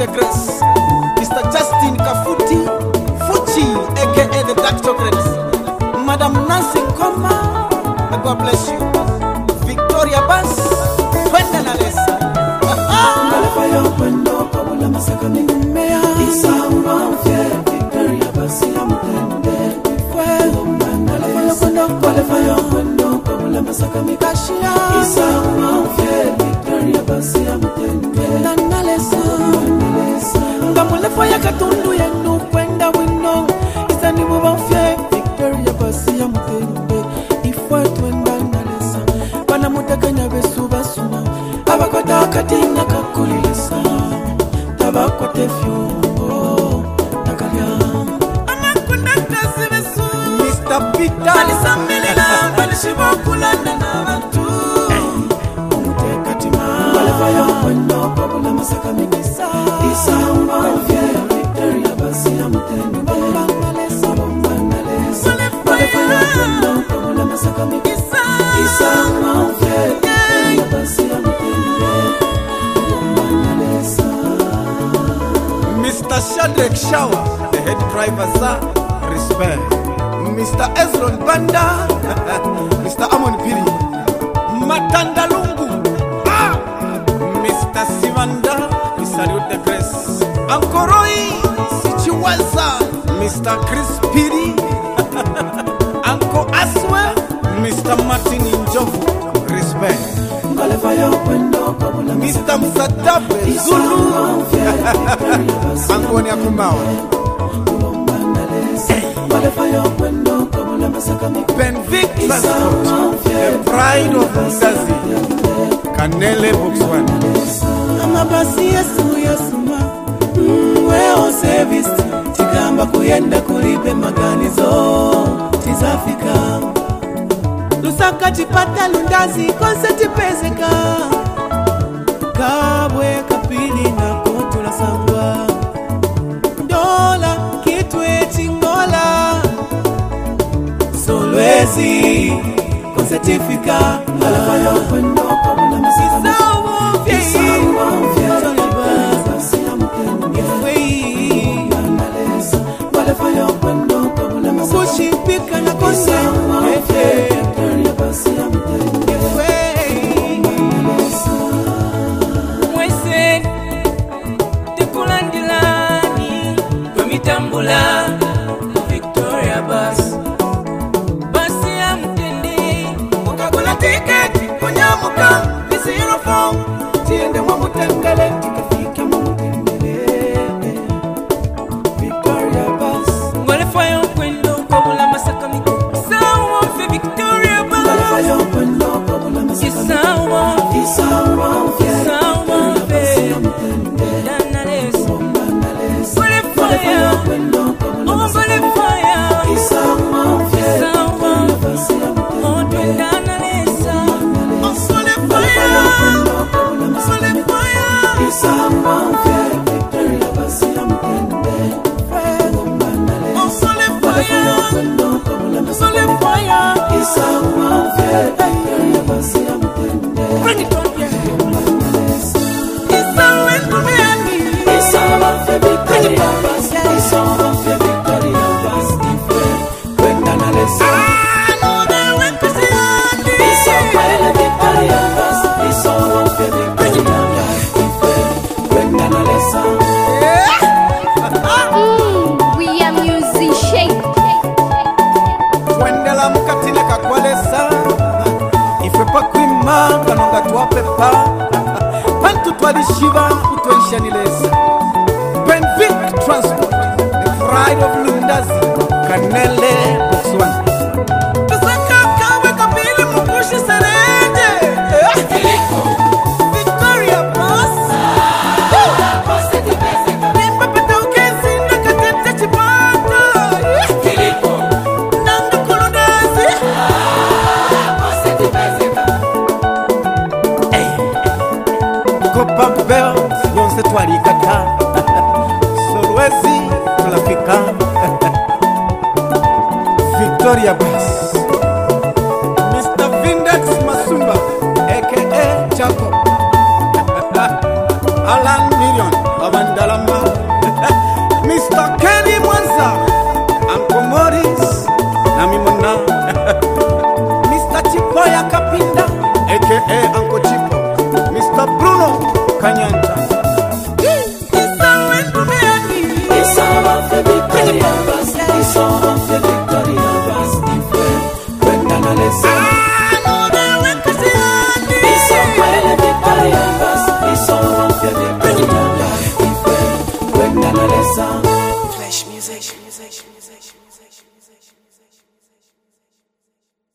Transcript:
the Grace, Mr. Justin Kafuti Fuchi, aka the Dark Chocolates, Madam Nancy Koma, God bless you, Victoria Bass, Twenda na Lesa. Ngalefayo kwendo kabula masaka mimea Isa umamfye Victoria Basi ya mtende Kwelo mbandalesa Ngalefayo kwendo kabula masaka mikashia Isa umamfye Victoria Basi ya mtende Ndanalesa Ngamulefa ya katundu yenu kwenda wino Isa ni mumamfye Victoria Basi ya mtende Ifwa twenda nalesa Bana mutakanya besu basuma Abakwata katinga kakulilisa Tabakwate fyumbo Nakalya Amakuna kasi besu Mr. Peter Alisamilila Balishibo kulanda na watu Umute katima Ngalefayo kwendo Kabula masaka mikisa Isa umafye Victoria Basi ya mtende Bombangalesa Bombangalesa Ngalefayo kwendo Kabula masaka mikisa Isa umafye Victoria Basi ya mtende Mr. Shadrach Shawa, the head driver, sir, respect. Mr. Ezron Banda, Mr. Amon Piri, Matanda Lungu, Mr. Sivanda, we salute the Grace. Uncle Roy Sichiwaza, Mr. Chris Piri, Uncle Aswe, Mr. Martin Injovu, respect. Mr. Msadabe Zulu Angoni ya Kumawa Ben Vic Transport, the pride of Msazi Kanele Boxwan Amabasi yesu yasuma Weo service Chikamba kuyenda kulipe maganizo Tizafika Lusaka chipata lundazi konse chipezeka Kabwe kapili na kotula sangwa Dola kitwe chingola Solwezi konse tifika Ngalefayo kwendo kabula masika Isa umofye Isa umofye Basi ya mtende Ifwei Ngandalesa Ngalefayo kwendo kabula masika Kushipika na konse Isa umofye Basi ya mtende Ifwei Mwese Tikulandilani Tumitambula Victoria Bus Basi ya mtende Ukagula tiketi kunyamuka Nisiro phone Tiende mwa mutendele Tikafike mwa mutendele Victoria Bus Ngalefayo kwendo kabula masaka mi Sawa mfe Victoria Bus Ngalefayo kwendo kabula masaka mi Isawa Isawa mfe Isawa mfe Danalesa Ngalefayo kwendo kabula Oh Ngalefayo Isawa mfe Isawa Oh Danalesa Isawa mfe Victoria Basi ya mtende Ngalefayo kwendo kabula masaka mi Isawa mfe Victoria Basi ya mtende Bring it on, yeah. We are musician. Twendela mukatile kakwalesa Ife pa kwima kanonga twapepa Pantu twadishiba utwenshanilesa Ben Vic Transport, the pride of Lundazi Kanele Boxwan Victoria Bus Copa Belt, yonse twalikata Solwezi tulafika Victoria Bus Mr. Vindex Masumba aka Chaco Alan Million